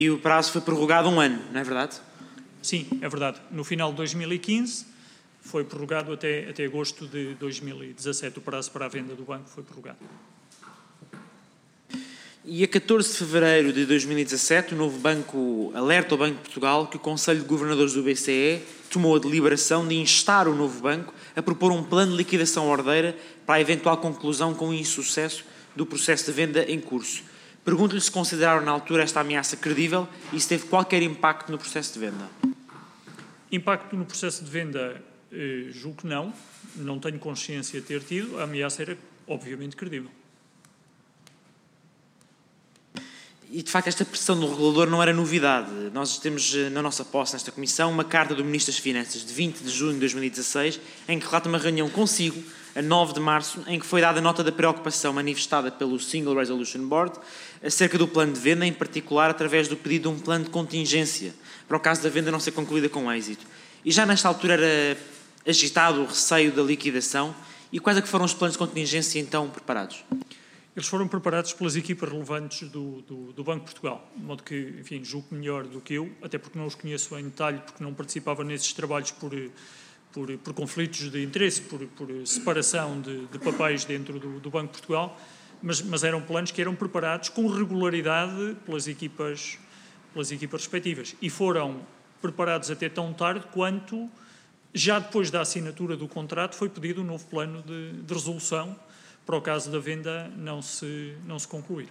E o prazo foi prorrogado um ano, não é verdade? Sim, é verdade. No final de 2015 foi prorrogado até agosto de 2017. O prazo para a venda do banco foi prorrogado. E a 14 de fevereiro de 2017, o novo banco alerta ao Banco de Portugal que o Conselho de Governadores do BCE tomou a deliberação de instar o novo banco a propor um plano de liquidação ordeira para a eventual conclusão com insucesso do processo de venda em curso. Pergunto-lhe se consideraram na altura esta ameaça credível e se teve qualquer impacto no processo de venda. Impacto no processo de venda, julgo que não. Não tenho consciência de ter tido. A ameaça era, obviamente, credível. E, de facto, esta pressão do regulador não era novidade. Nós temos na nossa posse, nesta comissão, uma carta do Ministro das Finanças de 20 de junho de 2016, em que relata uma reunião consigo, a 9 de março, em que foi dada nota da preocupação manifestada pelo Single Resolution Board acerca do plano de venda, em particular através do pedido de um plano de contingência, para o caso da venda não ser concluída com êxito. E já nesta altura era agitado o receio da liquidação. E quais é que foram os planos de contingência então preparados? Eles foram preparados pelas equipas relevantes do Banco de Portugal, de modo que, enfim, julgo melhor do que eu, até porque não os conheço em detalhe, porque não participava nesses trabalhos por conflitos de interesse, por separação de papéis dentro do Banco de Portugal, mas eram planos que eram preparados com regularidade pelas equipas respectivas e foram preparados até tão tarde quanto, já depois da assinatura do contrato, foi pedido um novo plano de resolução para o caso da venda não se concluir.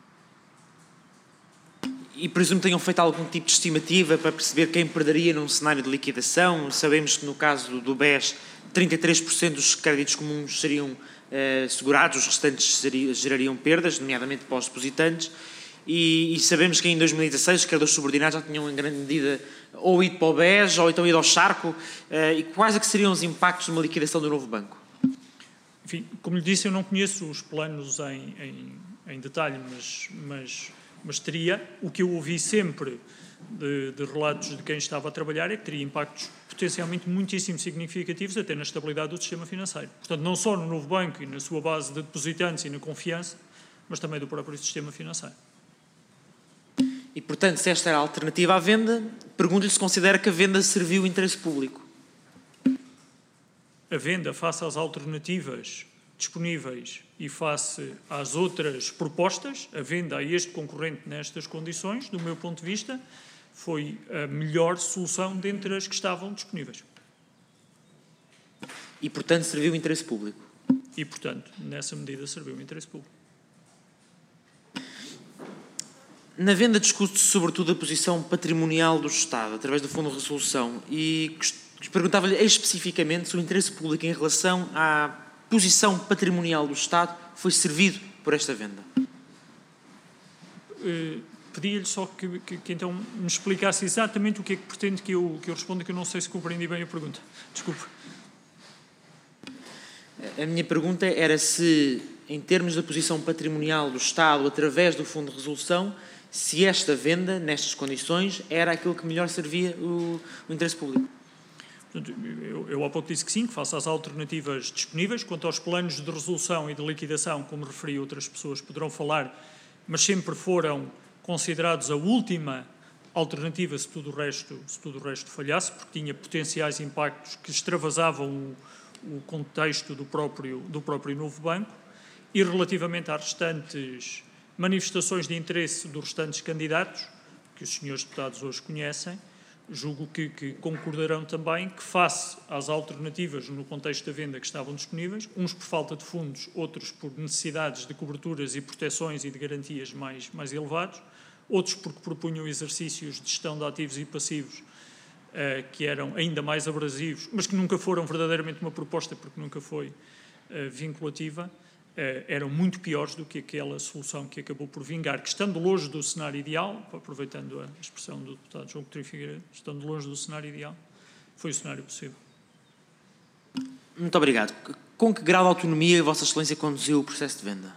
E presumo que tenham feito algum tipo de estimativa para perceber quem perderia num cenário de liquidação. Sabemos que no caso do BES, 33% dos créditos comuns seriam segurados, os restantes gerariam perdas, nomeadamente para os depositantes. E sabemos que em 2016 os credores subordinados já tinham em grande medida ou ido para o BES ou então ido ao charco. E quais é que seriam os impactos de uma liquidação do novo banco? Enfim, como lhe disse, eu não conheço os planos em detalhe, mas teria, o que eu ouvi sempre de relatos de quem estava a trabalhar é que teria impactos potencialmente muitíssimo significativos até na estabilidade do sistema financeiro. Portanto, não só no novo banco e na sua base de depositantes e na confiança, mas também do próprio sistema financeiro. E, portanto, se esta era a alternativa à venda, pergunto-lhe se considera que a venda serviu o interesse público. A venda, face às alternativas disponíveis e face às outras propostas, a venda a este concorrente nestas condições, do meu ponto de vista, foi a melhor solução dentre as que estavam disponíveis. E, portanto, serviu o interesse público. E, portanto, nessa medida serviu o interesse público. Na venda discute-se sobretudo a posição patrimonial do Estado, através do Fundo de Resolução, e perguntava-lhe especificamente se o interesse público em relação à posição patrimonial do Estado foi servido por esta venda. Pedia-lhe só que então me explicasse exatamente o que é que pretende que eu responda, que eu não sei se compreendi bem a pergunta. Desculpe. A minha pergunta era se, em termos da posição patrimonial do Estado, através do Fundo de Resolução, se esta venda, nestas condições, era aquilo que melhor servia o interesse público. Eu há pouco disse que sim, que face às alternativas disponíveis. Quanto aos planos de resolução e de liquidação, como referi, outras pessoas poderão falar, mas sempre foram considerados a última alternativa se tudo o resto falhasse, porque tinha potenciais impactos que extravasavam o contexto do próprio novo banco. E relativamente às restantes manifestações de interesse dos restantes candidatos, que os senhores deputados hoje conhecem, julgo que concordarão também que, face às alternativas no contexto da venda que estavam disponíveis, uns por falta de fundos, outros por necessidades de coberturas e proteções e de garantias mais elevados, outros porque propunham exercícios de gestão de ativos e passivos que eram ainda mais abrasivos, mas que nunca foram verdadeiramente uma proposta porque nunca foi vinculativa, eram muito piores do que aquela solução que acabou por vingar, que estando longe do cenário ideal, aproveitando a expressão do deputado João Coutinho Figueiredo, estando longe do cenário ideal, foi o cenário possível. Muito obrigado. Com que grau de autonomia Vossa Excelência conduziu o processo de venda?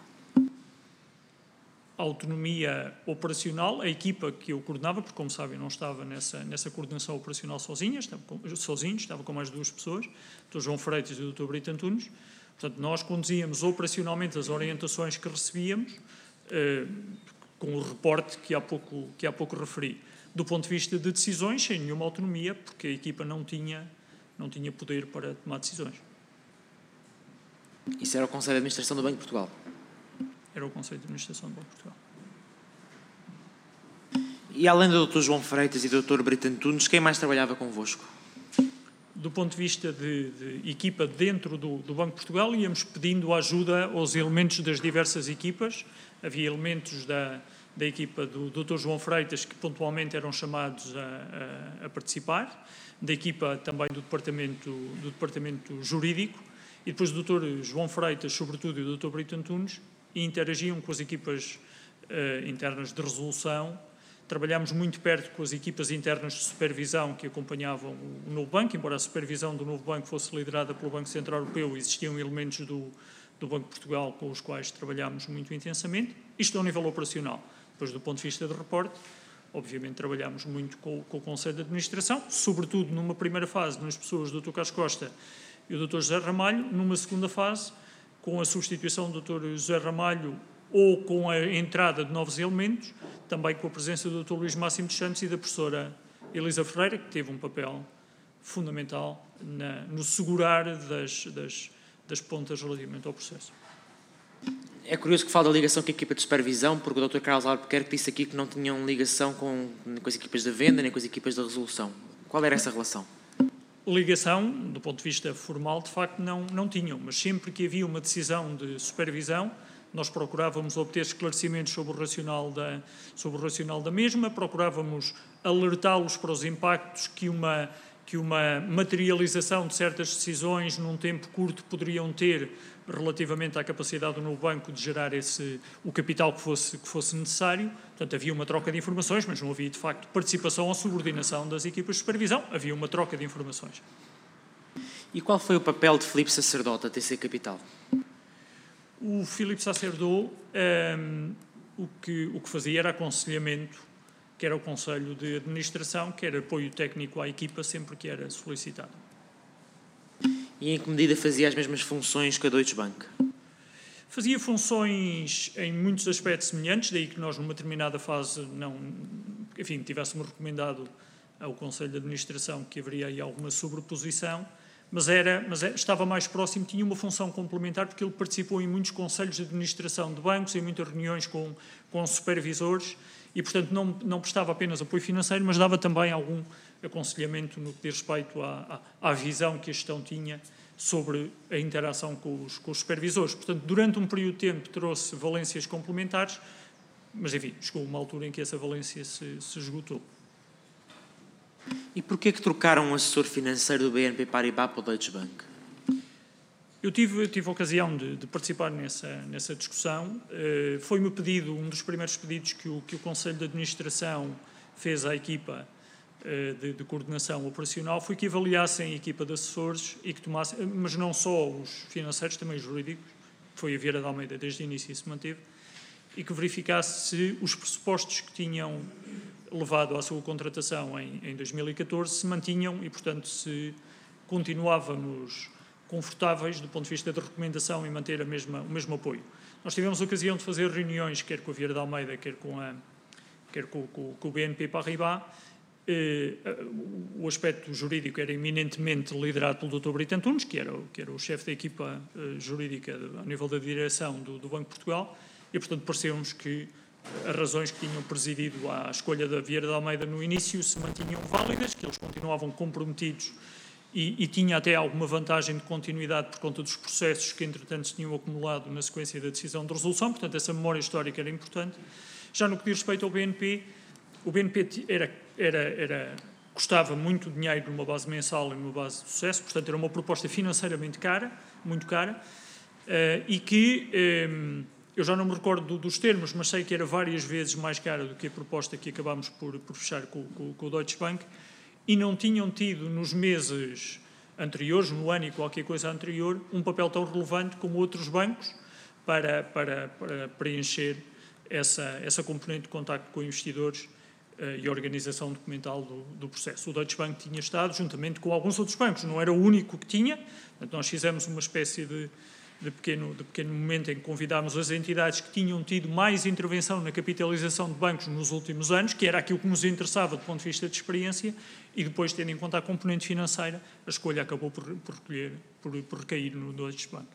A autonomia operacional, a equipa que eu coordenava, porque, como sabem, não estava nessa coordenação operacional sozinho, estava com mais duas pessoas, o Dr. João Freitas e o Dr. Brito Antunes. Portanto, nós conduzíamos operacionalmente as orientações que recebíamos, com o reporte que há pouco referi. Do ponto de vista de decisões, sem nenhuma autonomia, porque a equipa não tinha poder para tomar decisões. Isso era o Conselho de Administração do Banco de Portugal? Era o Conselho de Administração do Banco de Portugal. E além do Dr. João Freitas e do Dr. Brito Antunes, quem mais trabalhava convosco? Do ponto de vista de equipa dentro do Banco de Portugal, íamos pedindo ajuda aos elementos das diversas equipas. Havia elementos da equipa do Dr. João Freitas que pontualmente eram chamados a participar, da equipa também do departamento jurídico, e depois do Dr. João Freitas, sobretudo, e do Dr. Brito Antunes, interagiam com as equipas internas de resolução. Trabalhámos muito perto com as equipas internas de supervisão que acompanhavam o novo banco, embora a supervisão do novo banco fosse liderada pelo Banco Central Europeu, existiam elementos do Banco de Portugal com os quais trabalhámos muito intensamente, isto ao nível operacional. Depois, do ponto de vista de reporte, obviamente trabalhámos muito com o Conselho de Administração, sobretudo numa primeira fase, nas pessoas do Dr. Carlos Costa e o Dr. José Ramalho, numa segunda fase, com a substituição do Dr. José Ramalho ou com a entrada de novos elementos, também com a presença do Dr. Luís Máximo dos Santos e da professora Elisa Ferreira, que teve um papel fundamental no segurar das pontas relativamente ao processo. É curioso que fale da ligação com a equipa de supervisão, porque o Dr. Carlos Albuquerque disse aqui que não tinham ligação nem com as equipas da venda, nem com as equipas da resolução. Qual era essa relação? Ligação, do ponto de vista formal, de facto não tinham, mas sempre que havia uma decisão de supervisão, nós procurávamos obter esclarecimentos sobre o racional da mesma, procurávamos alertá-los para os impactos que uma materialização de certas decisões num tempo curto poderiam ter relativamente à capacidade do novo banco de gerar o capital que fosse necessário. Portanto, havia uma troca de informações, mas não havia, de facto, participação ou subordinação das equipas de supervisão. Havia uma troca de informações. E qual foi o papel de Filipe Sacerdote, a TC Capital? O Filipe Sacerdote, o que fazia era aconselhamento, quer ao Conselho de Administração, quer apoio técnico à equipa, sempre que era solicitado. E em que medida fazia as mesmas funções que a Deutsche Bank? Fazia funções em muitos aspectos semelhantes, daí que nós, numa determinada fase, tivéssemos recomendado ao Conselho de Administração que haveria aí alguma sobreposição, mas estava mais próximo, tinha uma função complementar, porque ele participou em muitos conselhos de administração de bancos, em muitas reuniões com supervisores, e, portanto, não prestava apenas apoio financeiro, mas dava também algum aconselhamento no que diz respeito à visão que a gestão tinha sobre a interação com os supervisores. Portanto, durante um período de tempo trouxe valências complementares, mas, enfim, chegou uma altura em que essa valência se esgotou. E porquê que trocaram um assessor financeiro do BNP Paribas para o Deutsche Bank? Eu tive a ocasião de participar nessa discussão. Foi-me pedido, um dos primeiros pedidos que o Conselho de Administração fez à equipa de coordenação operacional, foi que avaliassem a equipa de assessores e que tomassem, mas não só os financeiros, também os jurídicos, foi a Vieira de Almeida desde o início e se manteve, e que verificasse se os pressupostos que tinham levado à sua contratação em 2014 se mantinham e, portanto, se continuávamos confortáveis do ponto de vista de recomendação e manter o mesmo apoio. Nós tivemos a ocasião de fazer reuniões, quer com a Vieira de Almeida, quer com o BNP Paribas. O aspecto jurídico era eminentemente liderado pelo Dr. Brito Antunes, que era o chefe da equipa jurídica a nível da direção do Banco de Portugal, e, portanto, pareceu-nos que as razões que tinham presidido à escolha da Vieira de Almeida no início se mantinham válidas, que eles continuavam comprometidos e tinha até alguma vantagem de continuidade por conta dos processos que, entretanto, se tinham acumulado na sequência da decisão de resolução. Portanto, essa memória histórica era importante. Já no que diz respeito ao BNP, o BNP custava muito dinheiro numa base mensal e numa base de sucesso, portanto, era uma proposta financeiramente cara, muito cara, e que eu já não me recordo dos termos, mas sei que era várias vezes mais cara do que a proposta que acabámos por fechar com o Deutsche Bank, e não tinham tido nos meses anteriores, no ano e qualquer coisa anterior, um papel tão relevante como outros bancos para preencher essa componente de contacto com investidores e organização documental do processo. O Deutsche Bank tinha estado, juntamente com alguns outros bancos, não era o único que tinha, portanto, nós fizemos uma espécie de pequeno momento em que convidámos as entidades que tinham tido mais intervenção na capitalização de bancos nos últimos anos, que era aquilo que nos interessava do ponto de vista de experiência, e depois, tendo em conta a componente financeira, a escolha acabou por recair no Deutsche Bank.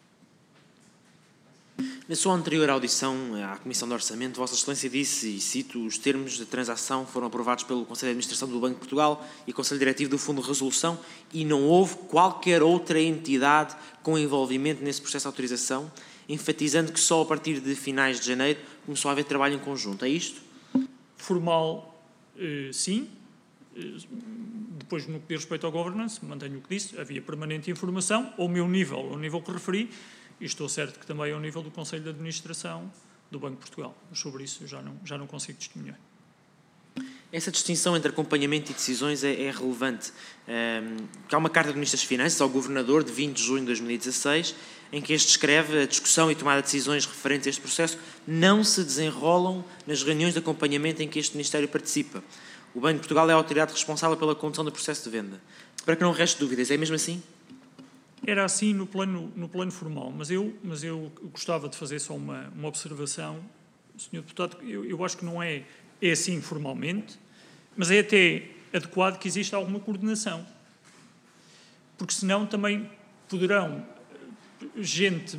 Na sua anterior audição à Comissão de Orçamento, Vossa Excelência disse, e cito, os termos de transação foram aprovados pelo Conselho de Administração do Banco de Portugal e Conselho Diretivo do Fundo de Resolução e não houve qualquer outra entidade com envolvimento nesse processo de autorização, enfatizando que só a partir de finais de janeiro começou a haver trabalho em conjunto. É isto? Formal, sim. Depois, no que diz respeito ao governance, mantenho o que disse, havia permanente informação, ao meu nível, ao nível que referi, e estou certo que também ao nível do Conselho de Administração do Banco de Portugal. Mas sobre isso eu já não consigo testemunhar. Essa distinção entre acompanhamento e decisões é relevante. Há uma carta do Ministro das Finanças ao Governador de 20 de junho de 2016, em que este escreve a discussão e tomada de decisões referentes a este processo não se desenrolam nas reuniões de acompanhamento em que este Ministério participa. O Banco de Portugal é a autoridade responsável pela condução do processo de venda. Para que não reste dúvidas, é mesmo assim? Era assim no plano formal, mas eu gostava de fazer só uma observação, Sr. Deputado, eu acho que não é assim formalmente, mas é até adequado que exista alguma coordenação, porque senão também poderão gente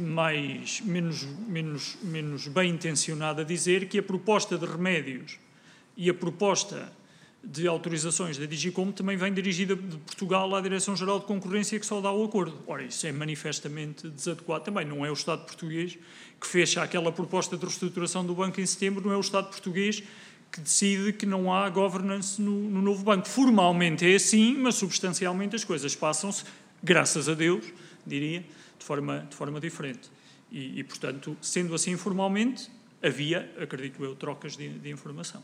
menos bem intencionada dizer que a proposta de remédios e a proposta de autorizações da Digicom também vem dirigida de Portugal à Direção-Geral de Concorrência, que só dá o acordo. Ora, isso é manifestamente desadequado também. Não é o Estado português que fecha aquela proposta de reestruturação do banco em setembro, não é o Estado português que decide que não há governance no novo banco. Formalmente é assim, mas substancialmente as coisas passam-se, graças a Deus, diria, de forma diferente. E, portanto, sendo assim formalmente, havia, acredito eu, trocas de informação.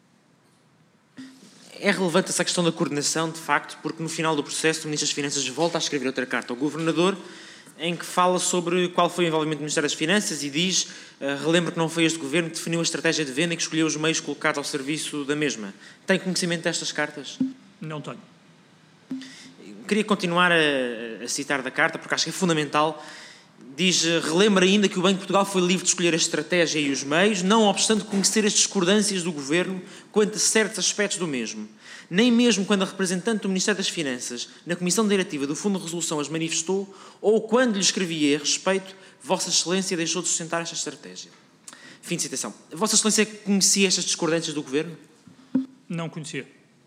É relevante essa questão da coordenação, de facto, porque no final do processo o Ministro das Finanças volta a escrever outra carta ao Governador em que fala sobre qual foi o envolvimento do Ministério das Finanças e diz, relembro que não foi este Governo que definiu a estratégia de venda e que escolheu os meios colocados ao serviço da mesma. Tem conhecimento destas cartas? Não tenho. Queria continuar a citar da carta, porque acho que é fundamental. Diz, relembra ainda que o Banco de Portugal foi livre de escolher a estratégia e os meios, não obstante conhecer as discordâncias do Governo quanto a certos aspectos do mesmo. Nem mesmo quando a representante do Ministério das Finanças, na Comissão Diretiva do Fundo de Resolução, as manifestou, ou quando lhe escrevia a respeito, Vossa Excelência deixou de sustentar esta estratégia. Fim de citação. Vossa Excelência conhecia estas discordâncias do Governo? Não conhecia.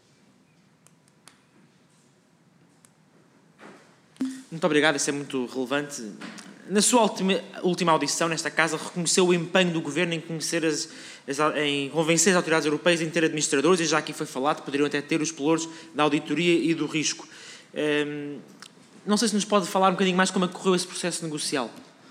Muito obrigado, isso é muito relevante. Na sua última audição nesta Casa, reconheceu o empenho do Governo em convencer as autoridades europeias em ter administradores, e já aqui foi falado, poderiam até ter os pelouros da auditoria e do risco. Não sei se nos pode falar um bocadinho mais como é que correu esse processo negocial.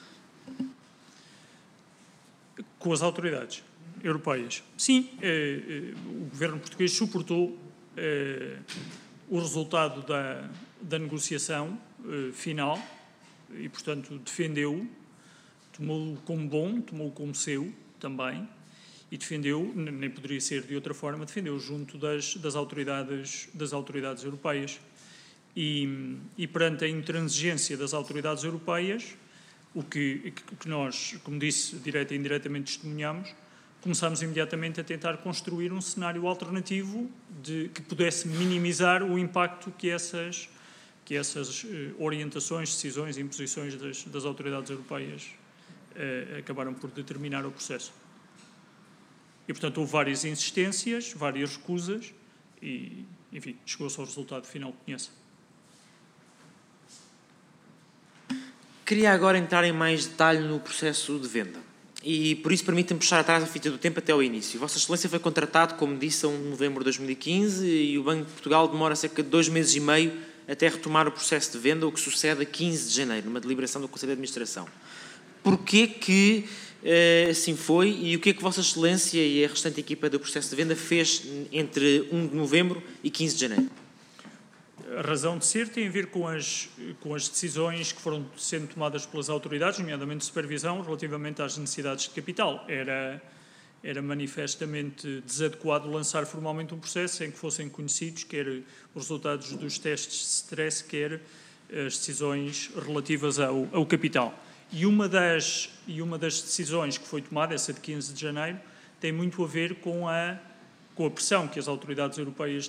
Com as autoridades europeias. Sim, o Governo português suportou o resultado da negociação final e, portanto, defendeu-o, tomou-o como bom, tomou-o como seu também, e defendeu, nem poderia ser de outra forma, defendeu junto das autoridades europeias. E perante a intransigência das autoridades europeias, o que nós, como disse, direta e indiretamente testemunhamos, começámos imediatamente a tentar construir um cenário alternativo que pudesse minimizar o impacto que essas orientações, decisões e imposições das autoridades europeias acabaram por determinar o processo. E, portanto, houve várias insistências, várias recusas e, enfim, chegou-se ao resultado final que conhece. Queria agora entrar em mais detalhe no processo de venda. E, por isso, permitem-me puxar atrás a fita do tempo até ao início. Vossa Excelência foi contratado, como disse, em novembro de 2015 e o Banco de Portugal demora cerca de 2 meses e meio até retomar o processo de venda, o que sucede a 15 de janeiro, numa deliberação do Conselho de Administração. Porquê que assim foi e o que é que Vossa Excelência e a restante equipa do processo de venda fez entre 1 de novembro e 15 de janeiro? A razão de ser tem a ver com as decisões que foram sendo tomadas pelas autoridades, nomeadamente de supervisão, relativamente às necessidades de capital. Era manifestamente desadequado lançar formalmente um processo sem que fossem conhecidos quer os resultados dos testes de stress, quer as decisões relativas ao capital. E uma das decisões que foi tomada, essa de 15 de janeiro, tem muito a ver com a pressão que as autoridades europeias